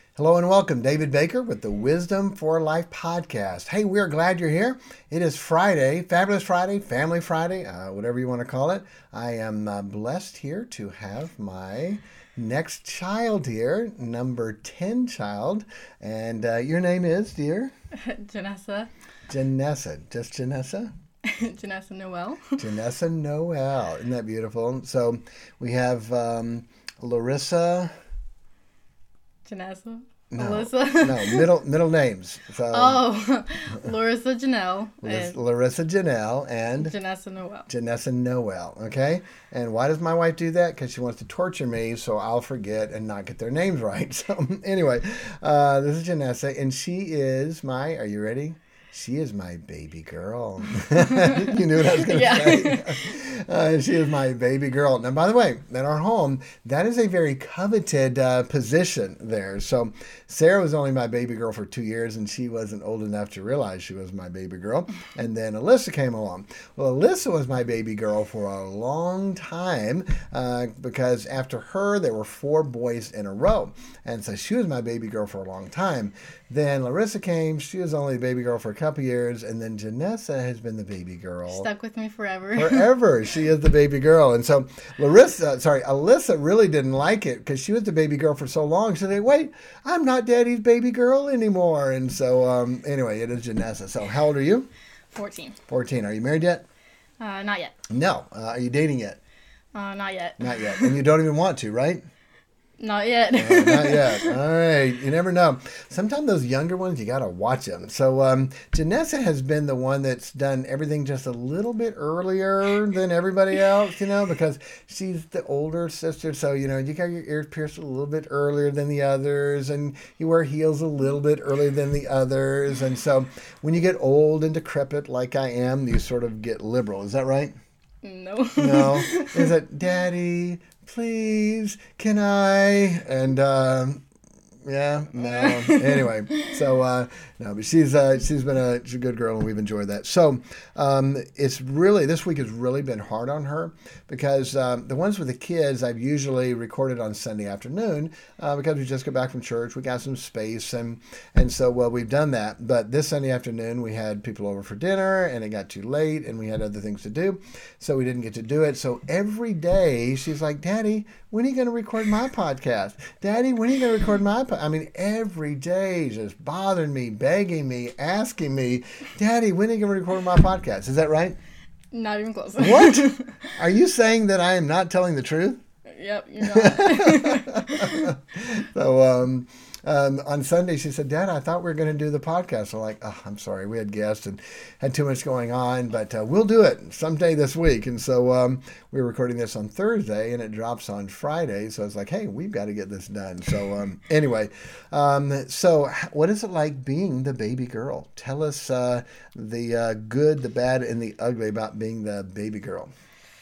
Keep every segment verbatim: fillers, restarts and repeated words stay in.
Hello and welcome, David Baker with the Wisdom for Life podcast. Hey, we're glad you're here. It is Friday, Fabulous Friday, Family Friday, uh, whatever you want to call it. I am uh, blessed here to have my next child here, number ten child. And uh, your name is, dear? Janessa. Janessa. Just Janessa? Janessa Noel. Janessa Noel. Isn't that beautiful? So we have um, Larissa. Janessa. No, Alyssa. no, middle middle names. So, Oh, Larissa Janelle. Lis- And Larissa Janelle and Janessa Noel. Janessa Noel. Okay, and why does my wife do that? Because she wants to torture me, so I'll forget and not get their names right. So anyway, uh, this is Janessa, and she is my. Are you ready? She is my baby girl. You knew what I was going to Yeah. say. Uh, she is my baby girl. Now, by the way, in our home, that is a very coveted uh, position there. So Sarah was only my baby girl for two years, and she wasn't old enough to realize she was my baby girl. And then Alyssa came along. Well, Alyssa was my baby girl for a long time uh, because after her, there were four boys in a row. And so she was my baby girl for a long time. Then Larissa came. She was only the baby girl for a couple years. And then Janessa has been the baby girl. Stuck with me forever. Forever. She is the baby girl. And so Larissa, sorry, Alyssa really didn't like it because she was the baby girl for so long. She said, wait, I'm not daddy's baby girl anymore. And so um, anyway, it is Janessa. So how old are you? fourteen. fourteen. Are you married yet? Uh, not yet. No. Uh, are you dating yet? Uh, not yet. Not yet. And you don't even want to, right? Not yet. Oh, not yet. All right. You never know. Sometimes those younger ones, you got to watch them. So um, Janessa has been the one that's done everything just a little bit earlier than everybody else, you know, because she's the older sister. So, you know, you got your ears pierced a little bit earlier than the others, and you wear heels a little bit earlier than the others. And so when you get old and decrepit like I am, you sort of get liberal. Is that right? No. No. Is it, Daddy, please, can I? And um, yeah, no. Anyway, so uh, no, but she's uh, she's been a, she's a good girl, and we've enjoyed that. So um, it's really this week has really been hard on her because um, the ones with the kids I've usually recorded on Sunday afternoon uh, because we just got back from church, we got some space, and and so well we've done that. But this Sunday afternoon we had people over for dinner, and it got too late, and we had other things to do, so we didn't get to do it. So every day she's like, Daddy, when are you going to record my podcast? Daddy, when are you going to record my podcast? I mean, every day just bothering me, begging me, asking me, Daddy, when are you going to record my podcast? Is that right? Not even close. What? Are you saying that I am not telling the truth? Yep, you're not. So um, um, on Sunday, she said, Dad, I thought we were going to do the podcast. I'm like, oh, I'm sorry. We had guests and had too much going on, but uh, we'll do it someday this week. And so um, we were recording this on Thursday, and it drops on Friday. So I was like, hey, we've got to get this done. So um, anyway, um, so what is it like being the baby girl? Tell us uh, the uh, good, the bad, and the ugly about being the baby girl.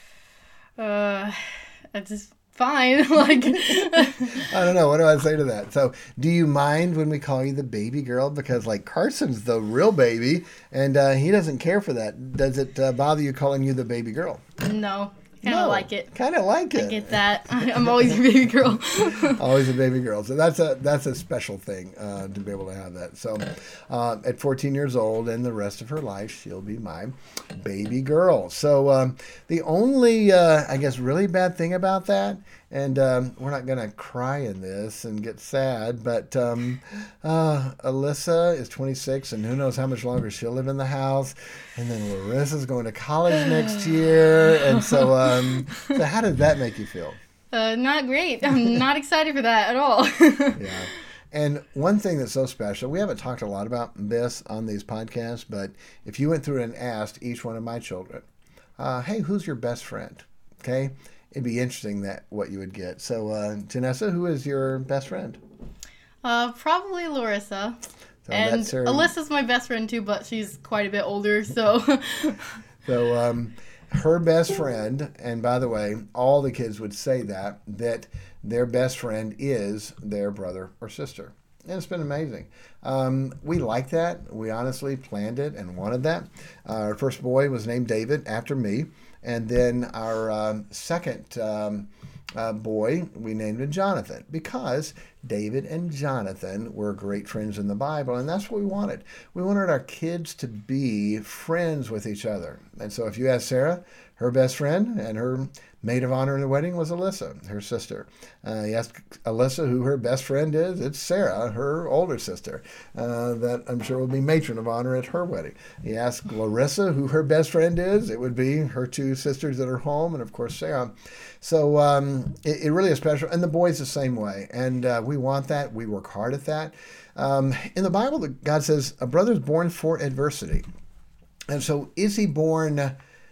Uh, it's just fine. Like, I don't know. What do I say to that? So, do you mind when we call you the baby girl? Because, like, Carson's the real baby, and uh, he doesn't care for that. Does it uh, bother you calling you the baby girl? no. Kind of like it. Kind of like it. I get that. I'm always a baby girl. Always a baby girl. So that's a that's a special thing uh, to be able to have that. So uh, at fourteen years old and the rest of her life, she'll be my baby girl. So um, the only, uh, I guess, really bad thing about that, and um, we're not going to cry in this and get sad, but um, uh, Alyssa is twenty-six, and who knows how much longer she'll live in the house. And then Larissa's going to college next year. And so, um, so how did that make you feel? Uh, not great. I'm not excited for that at all. Yeah. And one thing that's so special, we haven't talked a lot about this on these podcasts, but if you went through and asked each one of my children, uh, hey, who's your best friend? Okay. It'd be interesting that what you would get. So, uh, Janessa, who is your best friend? Uh, probably Larissa. So And that's her. Alyssa's my best friend too, but she's quite a bit older, so. So, um, her best friend, and by the way, all the kids would say that, that their best friend is their brother or sister. And it's been amazing. Um, we like that. We honestly planned it and wanted that. Uh, our first boy was named David after me. And then our um, second um, uh, boy, we named him Jonathan because David and Jonathan were great friends in the Bible, and that's what we wanted. We wanted our kids to be friends with each other. And so if you ask Sarah, her best friend and her maid of honor in the wedding was Alyssa, her sister. Uh, you ask Alyssa who her best friend is, it's Sarah, her older sister, uh, that I'm sure will be matron of honor at her wedding. You ask Larissa who her best friend is, it would be her two sisters that are home, and of course Sarah. So um, it, it really is special, and the boys the same way. And uh, we want that. We work hard at that. Um, in the Bible, God says a brother is born for adversity. And so is he born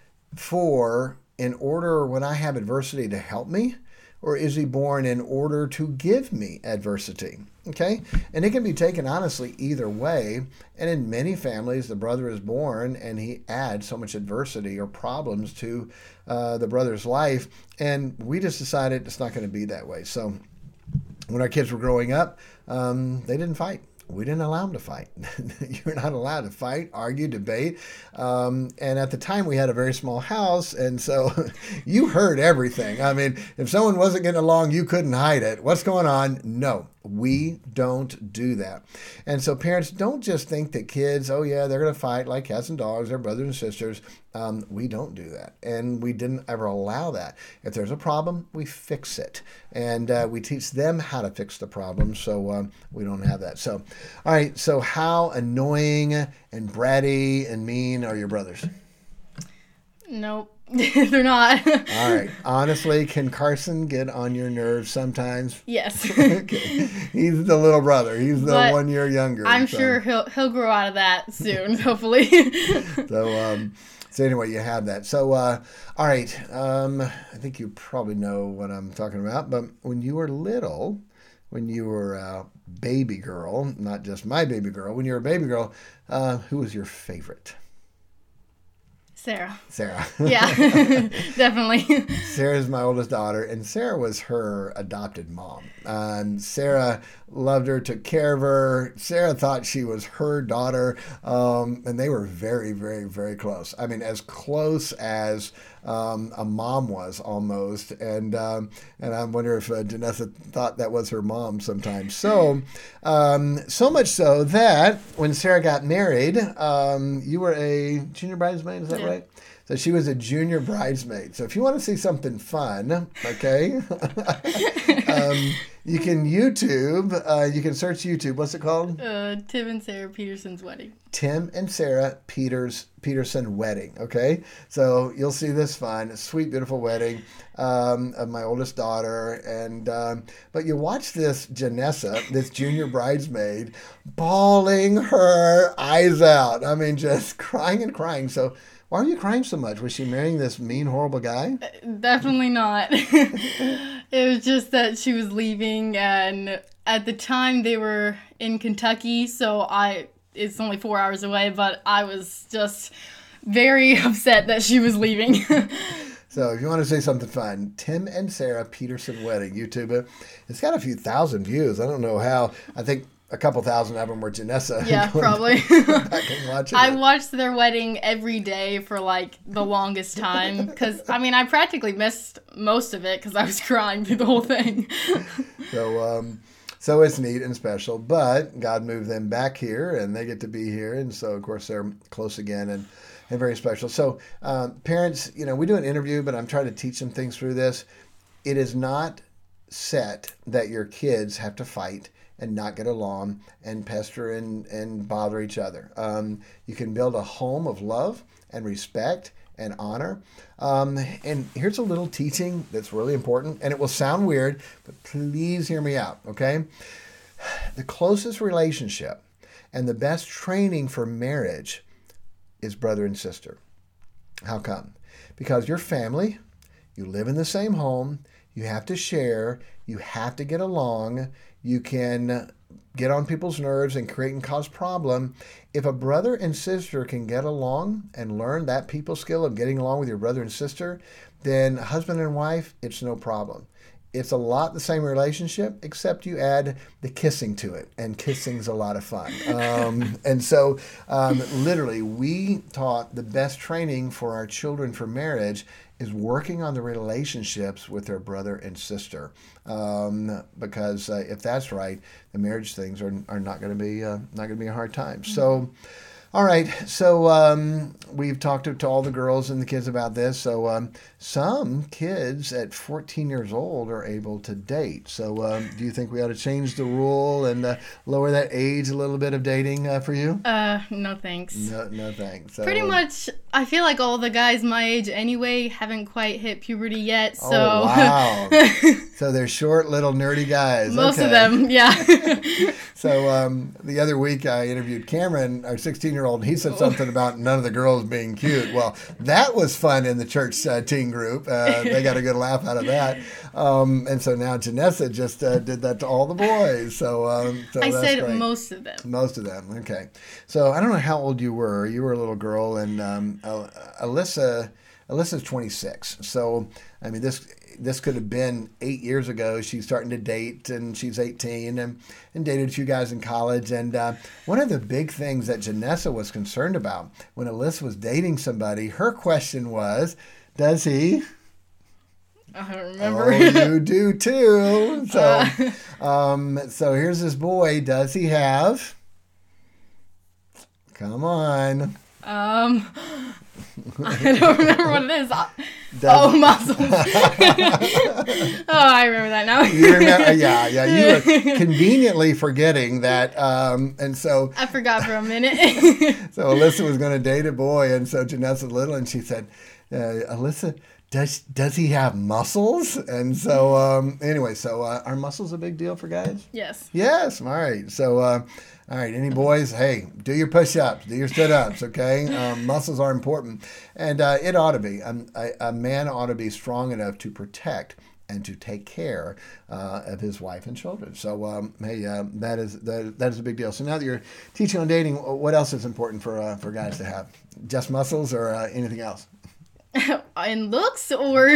for in order when I have adversity to help me, or is he born in order to give me adversity? Okay? And it can be taken honestly either way. And in many families, the brother is born and he adds so much adversity or problems to uh, the brother's life. And we just decided it's not going to be that way. So when our kids were growing up, um, they didn't fight. We didn't allow them to fight. You're not allowed to fight, argue, debate. Um, and at the time, we had a very small house, and so you heard everything. I mean, if someone wasn't getting along, you couldn't hide it. What's going on? No, we don't do that. And so parents, don't just think that kids, oh yeah, they're going to fight like cats and dogs, they're brothers and sisters. Um, we don't do that, and we didn't ever allow that. If there's a problem, we fix it, and uh, we teach them how to fix the problem, so um, we don't have that. So, all right, so how annoying and bratty and mean are your brothers? Nope, they're not. All right, honestly, can Carson get on your nerves sometimes? Yes. Okay. He's the little brother. He's the But one year younger. I'm so. sure he'll he'll grow out of that soon, hopefully. So, um, so anyway, you have that. So, uh, all right. Um, I think you probably know what I'm talking about. But when you were little, when you were a baby girl, not just my baby girl, when you were a baby girl, uh, who was your favorite? Sarah. Sarah. Yeah, definitely. Sarah's my oldest daughter, and Sarah was her adopted mom. And Sarah loved her, took care of her. Sarah thought she was her daughter, um, and they were very, very, very close. I mean, as close as um, a mom was almost. And um, and I wonder if uh, Janessa thought that was her mom sometimes. So, um, so much so that when Sarah got married, um, you were a junior bridesmaid, is that Yeah. right? So she was a junior bridesmaid. So if you want to see something fun, okay, um, you can YouTube, uh, you can search YouTube. What's it called? Uh, Tim and Sarah Peterson's wedding. Tim and Sarah Peters Peterson wedding. Okay, so you'll see this fun, sweet, beautiful wedding um, of my oldest daughter, and um, but you watch this Janessa, this junior bridesmaid, bawling her eyes out. I mean, just crying and crying. So. Why are you crying so much? Was she marrying this mean, horrible guy? Definitely not. It was just that she was leaving, and at the time they were in Kentucky, so I it's only four hours away, but I was just very upset that she was leaving. So if you want to say something fun, Tim and Sarah Peterson wedding, YouTube it. It's got a few thousand views. I don't know how. I think a couple thousand of them were Janessa. Yeah, probably. Back and watching I it. watched their wedding every day for like the longest time because I mean I practically missed most of it because I was crying through the whole thing. So, um, so it's neat and special. But God moved them back here, and they get to be here, and so of course they're close again and and very special. So, um, parents, you know, we do an interview, but I'm trying to teach them things through this. It is not set that your kids have to fight and not get along and pester and, and bother each other. Um, you can build a home of love and respect and honor. Um, and here's a little teaching that's really important, and it will sound weird, but please hear me out, okay? The closest relationship and the best training for marriage is brother and sister. How come? Because your family, you live in the same home, you have to share, you have to get along, you can get on people's nerves and create and cause problem. If a brother and sister can get along and learn that people skill of getting along with your brother and sister, then husband and wife, it's no problem. It's a lot the same relationship, except you add the kissing to it, and kissing's a lot of fun. Um, and so, um, literally, we taught the best training for our children for marriage is working on the relationships with their brother and sister. Um, because uh, if that's right, the marriage things are, are not going to be uh, not going to be a hard time. Mm-hmm. So. All right, so um, we've talked to, to all the girls and the kids about this. So um, some kids at fourteen years old are able to date. So um, do you think we ought to change the rule and uh, lower that age a little bit of dating uh, for you? Uh, no thanks. No, no thanks. So, Pretty much, I feel like all the guys my age anyway haven't quite hit puberty yet. So. Oh, wow. So they're short, little, nerdy guys. Most okay. of them, yeah. So um, the other week I interviewed Cameron, our sixteen-year-old, and he said something about none of the girls being cute. Well, that was fun in the church uh, teen group. Uh, they got a good laugh out of that. Um, and so now Janessa just uh, did that to all the boys. So, um, so I that's said great. most of them. Most of them, okay. So I don't know how old you were. You were a little girl, and um, Alyssa, Alyssa's twenty-six. So, I mean, this... This could have been eight years ago. She's starting to date, and she's eighteen, and, and dated a few guys in college. And uh, one of the big things that Janessa was concerned about when Alyssa was dating somebody, her question was, does he? I don't remember. Oh, you do too. So, uh. um, so here's this boy. Does he have? Come on. Um... I don't remember what it is. Does oh, muscles. Oh, I remember that now. You remember? Yeah, yeah. You were conveniently forgetting that, um, and so I forgot for a minute. So Alyssa was going to date a boy, and so Janessa was little, and she said, uh, "Alyssa, does does he have muscles?" And so um, anyway, so uh, are muscles a big deal for guys? Yes. Yes. All right. So. Uh, All right, any boys, hey, do your push-ups, do your sit-ups, okay? Um, muscles are important, and uh, it ought to be. Um, a, a man ought to be strong enough to protect and to take care uh, of his wife and children. So, um, hey, uh, that is that, that is a big deal. So now that you're teaching on dating, what else is important for uh, for guys to have? Just muscles or uh, anything else? In looks or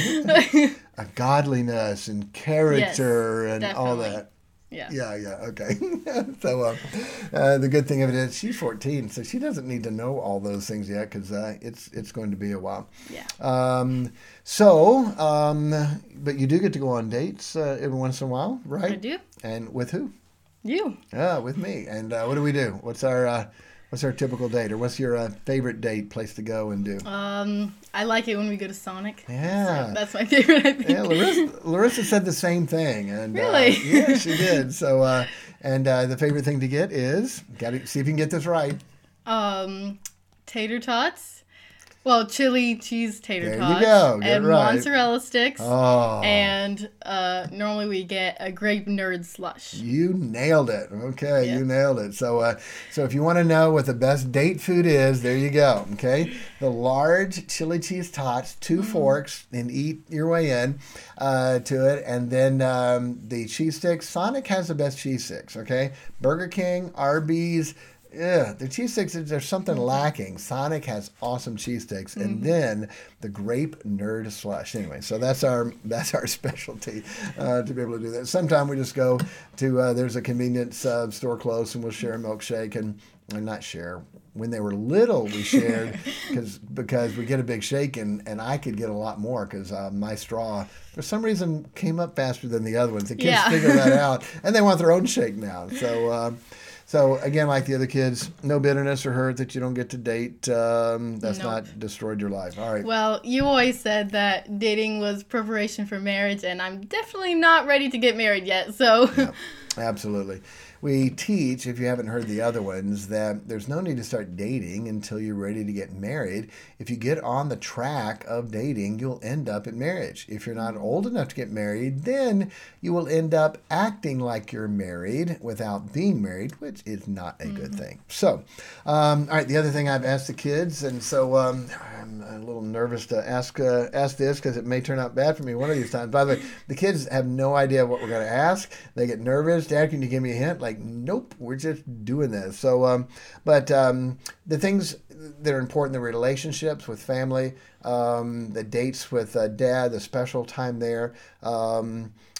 a godliness and character yes, and definitely. all that. Yeah. Yeah, yeah, okay. so uh, uh, the good thing of it is she's fourteen, so she doesn't need to know all those things yet because uh, it's it's going to be a while. Yeah. Um, so, um, but you do get to go on dates uh, every once in a while, right? I do. And with who? You. Yeah, with me. And uh, what do we do? What's our uh, what's our typical date, or what's your uh, favorite date place to go and do? Um, I like it when we go to Sonic. Yeah. So that's my favorite, I think. Yeah, Larissa, Larissa said the same thing. And, really? Uh, yeah, she did. So, uh, and uh, the favorite thing to get is, got to see if you can get this right. Um, tater tots. Well, chili cheese tater There tots. you go. Get and it right. mozzarella sticks. Oh. And uh, normally we get a grape nerd slush. You nailed it. Okay, Yeah. you nailed it. So, uh, so if you want to know what the best date food is, there you go. Okay, the large chili cheese tots, two mm-hmm. forks, and eat your way in uh, to it. And then um, the cheese sticks. Sonic has the best cheese sticks. Okay, Burger King, Arby's. Yeah, the cheese sticks, there's something lacking. Sonic has awesome cheese sticks, and mm-hmm. then the grape nerd slush. Anyway, so that's our that's our specialty uh, to be able to do that. Sometime we just go to uh, there's a convenience uh, store close, and we'll share a milkshake and or not share. When they were little, we shared because because we get a big shake, and, and I could get a lot more because uh, my straw for some reason came up faster than the other ones. The kids yeah. figured that out, and they want their own shake now. So. Uh, So, again, like the other kids, no bitterness or hurt that you don't get to date. Um, that's nope. not destroyed your life. All right. Well, you always said that dating was preparation for marriage, and I'm definitely not ready to get married yet. So, yeah, absolutely. We teach, if you haven't heard the other ones, that there's no need to start dating until you're ready to get married. If you get on the track of dating, you'll end up in marriage. If you're not old enough to get married, then you will end up acting like you're married without being married, which is not a mm-hmm. good thing. So, um, all right, the other thing I've asked the kids, and so um, I'm a little nervous to ask uh, ask this because it may turn out bad for me one of these times. By the way, the kids have no idea what we're going to ask. They get nervous. Dad, can you give me a hint? Like, nope, we're just doing this. So, um, but um, the things that are important, the relationships with family, um, the dates with uh, dad, the special time there, um,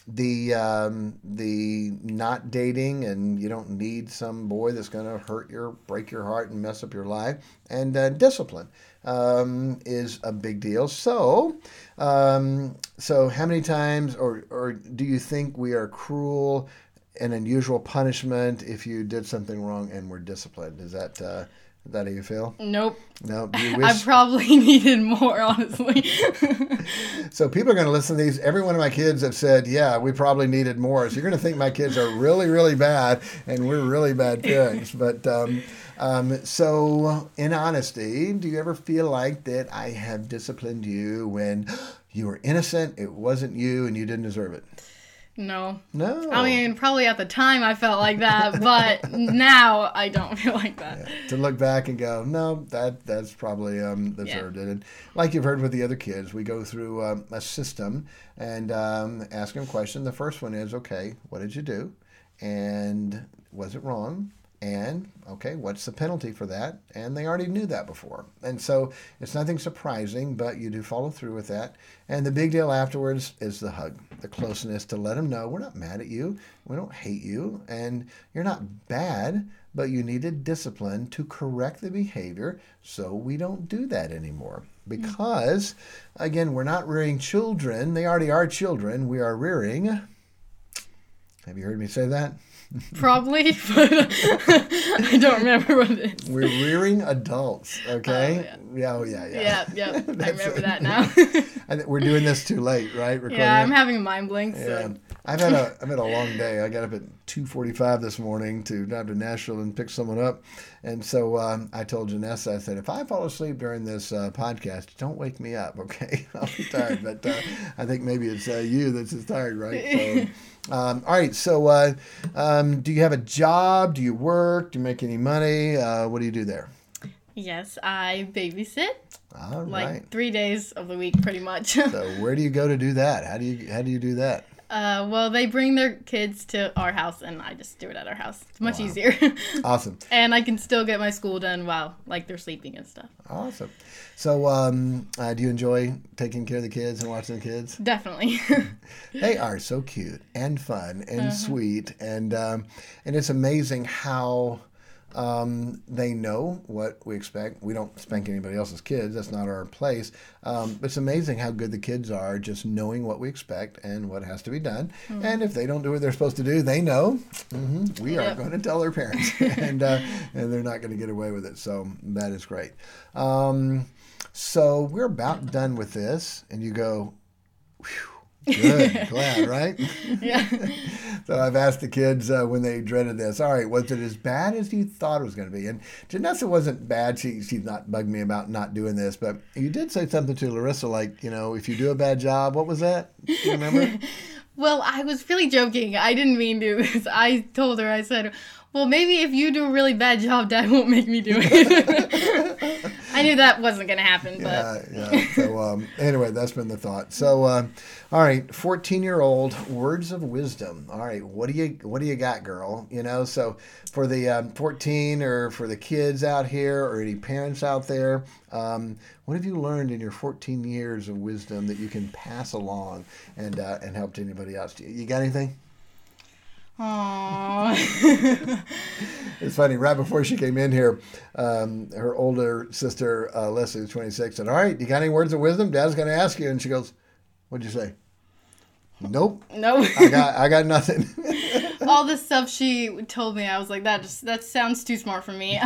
the um, the not dating, and you don't need some boy that's going to hurt your, break your heart, and mess up your life. And uh, discipline um, is a big deal. So, um, so how many times, or or do you think we are cruel and unusual punishment if you did something wrong and were disciplined? Is that uh, is that how you feel? Nope. No. Do you wish? I probably needed more, honestly. So people are going to listen to these. Every one of my kids have said, yeah, we probably needed more. So you're going to think my kids are really, really bad and we're really bad parents. But um, um, so in honesty, do you ever feel like that I have disciplined you when you were innocent, it wasn't you, and you didn't deserve it? No. No. I mean, probably at the time I felt like that, but now I don't feel like that. Yeah. To look back and go, no, that that's probably um, deserved yeah. it. And like you've heard with the other kids, we go through um, a system and um, ask them a question. The first one is, okay, what did you do? And was it wrong? And, okay, what's the penalty for that? And they already knew that before. And so it's nothing surprising, but you do follow through with that. And the big deal afterwards is the hug, the closeness, to let them know we're not mad at you. We don't hate you. And you're not bad, but you needed discipline to correct the behavior so we don't do that anymore. Because, again, we're not rearing children. They already are children. We are rearing. Have you heard me say that? Probably, but I don't remember what it is. We're rearing adults, okay? Oh, yeah. yeah, oh, yeah, yeah. Yeah, yeah. I remember that now. I th- we're doing this too late, right? Recording yeah, I'm it? having a mind blank. Yeah. So. I've had a I've had a long day. I got up at two forty-five this morning to drive to Nashville and pick someone up, and so um, I told Janessa, I said, if I fall asleep during this uh, podcast, don't wake me up, okay? I'll be tired, but uh, I think maybe it's uh, you that's as tired, right? So. Um, all right, so uh, um, do you have a job? Do you work? Do you make any money? Uh, what do you do there? Yes, I babysit. All like right. three days of the week, pretty much. So where do you go to do that? How do you how do you do that? Uh, well, they bring their kids to our house, and I just do it at our house. It's much Wow. easier. Awesome. And I can still get my school done while, like, they're sleeping and stuff. Awesome. So, um, uh, do you enjoy taking care of the kids and watching the kids? Definitely. They are so cute and fun and Uh-huh. sweet, and um, and it's amazing how um, they know what we expect. We don't spank anybody else's kids. That's not our place. Um, but it's amazing how good the kids are just knowing what we expect and what has to be done. Mm-hmm. And if they don't do what they're supposed to do, they know mm-hmm, we yep. are going to tell their parents, and uh, and they're not going to get away with it. So that is great. Um, so we're about done with this, and you go, whew. Good, glad, right? Yeah. So I've asked the kids uh, when they dreaded this, all right, was it as bad as you thought it was going to be? And Janessa wasn't bad. She, she's not bugged me about not doing this, but you did say something to Larissa like, you know, if you do a bad job, what was that? Do you remember? Well, I was really joking. I didn't mean to. I told her, I said, well, maybe if you do a really bad job, Dad won't make me do it. I knew that wasn't going to happen. But. Yeah, yeah. So um, anyway, that's been the thought. So, uh, all right, fourteen-year-old words of wisdom. All right, what do you what do you got, girl? You know, so for the um, fourteen or for the kids out here or any parents out there, um, what have you learned in your fourteen years of wisdom that you can pass along and uh, and help to anybody else? Do you, you got anything? Aww. It's funny, right before she came in here, um, her older sister, uh, Leslie, who's twenty-six, said, all right, you got any words of wisdom? Dad's going to ask you. And she goes, what'd you say? Nope. Nope. I got I got nothing. All the stuff she told me, I was like, that just that sounds too smart for me.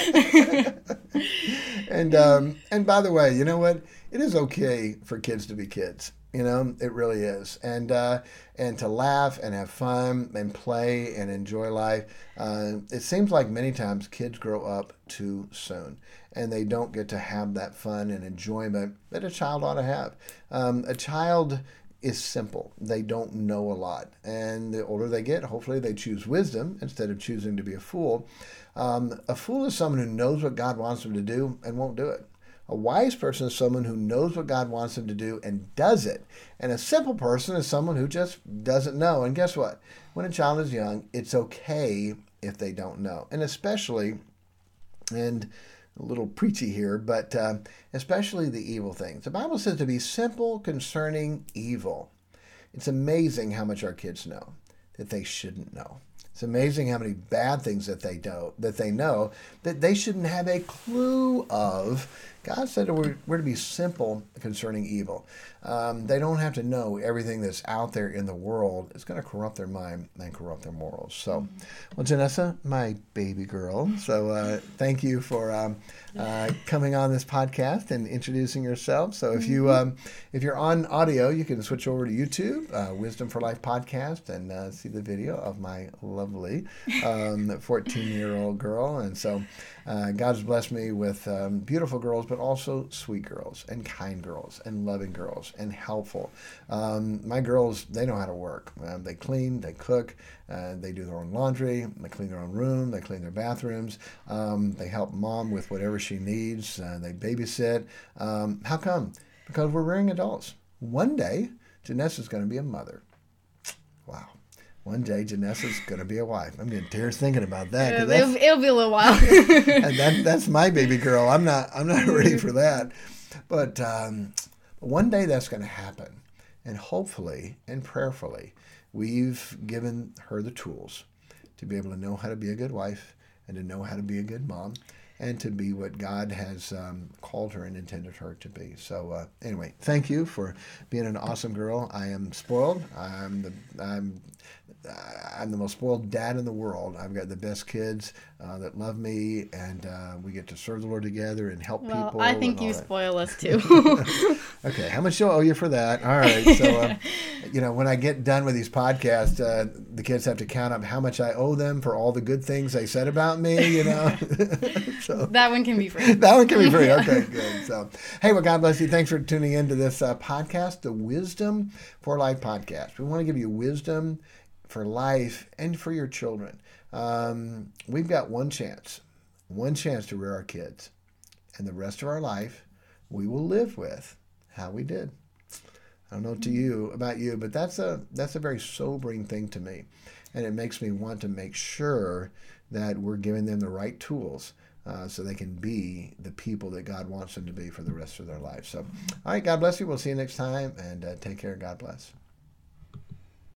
and um, and by the way, you know what? It is okay for kids to be kids. You know, it really is. And uh, and to laugh and have fun and play and enjoy life. Uh, it seems like many times kids grow up too soon and they don't get to have that fun and enjoyment that a child ought to have. Um, a child is simple. They don't know a lot. And the older they get, hopefully they choose wisdom instead of choosing to be a fool. Um, a fool is someone who knows what God wants them to do and won't do it. A wise person is someone who knows what God wants them to do and does it. And a simple person is someone who just doesn't know. And guess what? When a child is young, it's okay if they don't know. And especially, and a little preachy here, but uh, especially the evil things. The Bible says to be simple concerning evil It's amazing how much our kids know that they shouldn't know. It's amazing how many bad things that they do, that they know that they shouldn't have a clue of. God said we're, we're to be simple concerning evil. Um, they don't have to know everything that's out there in the world. It's going to corrupt their mind and corrupt their morals. So, well, Janessa, my baby girl, so uh, thank you for um, uh, coming on this podcast and introducing yourself. So if, you, um, if you're on audio, you can switch over to YouTube, uh, Wisdom for Life podcast, and uh, see the video of my lovely um, fourteen-year-old girl. And so uh, God's blessed me with um, beautiful girls, but also sweet girls and kind girls and loving girls and helpful. Um, my girls, they know how to work. Um, they clean, they cook, uh, they do their own laundry, they clean their own room, they clean their bathrooms, um, they help mom with whatever she needs, uh, they babysit. Um, how come? Because we're rearing adults. One day, Janessa's going to be a mother. Wow. One day, Janessa's going to be a wife. I'm getting tears thinking about that. Yeah, it'll, it'll be a little while. and that, that's my baby girl. I'm not. I'm not ready for that. But um, one day that's going to happen, and hopefully and prayerfully, we've given her the tools to be able to know how to be a good wife and to know how to be a good mom, and to be what God has um, called her and intended her to be. So uh, anyway, thank you for being an awesome girl. I am spoiled. I'm the. I'm. I'm the most spoiled dad in the world. I've got the best kids uh, that love me, and uh, we get to serve the Lord together and help well, people. I think you that. spoil us too. Okay, how much do I owe you for that? All right, so uh, you know, when I get done with these podcasts, uh, the kids have to count up how much I owe them for all the good things they said about me. You know, so that one can be free. That one can be free. Okay, good. So, hey, well, God bless you. Thanks for tuning into this uh, podcast, the Wisdom for Life podcast. We want to give you wisdom for life and for your children. Um, we've got one chance, one chance to rear our kids. And the rest of our life, we will live with how we did. I don't know to you about you, but that's a that's a very sobering thing to me. And it makes me want to make sure that we're giving them the right tools uh, so they can be the people that God wants them to be for the rest of their life. So, all right, God bless you. We'll see you next time, and uh, take care. God bless.